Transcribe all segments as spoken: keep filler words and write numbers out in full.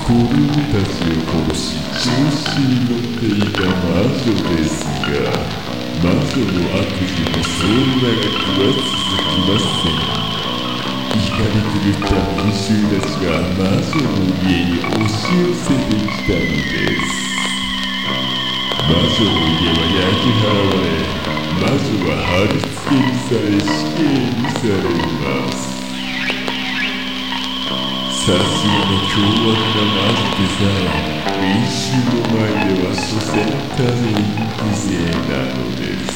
子供たちを殺し調子に乗っていた魔女ですが、魔女の悪事もそう長くは続きません。怒り狂った民衆たちが魔女の家に押し寄せてきたのです。魔女の家は焼き払われ、魔女は貼り付けにされ死刑にされます。さすがの凶悪な魔女でさえ、民衆の前では所詮ただの犠牲なのです。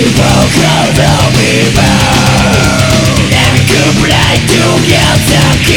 Together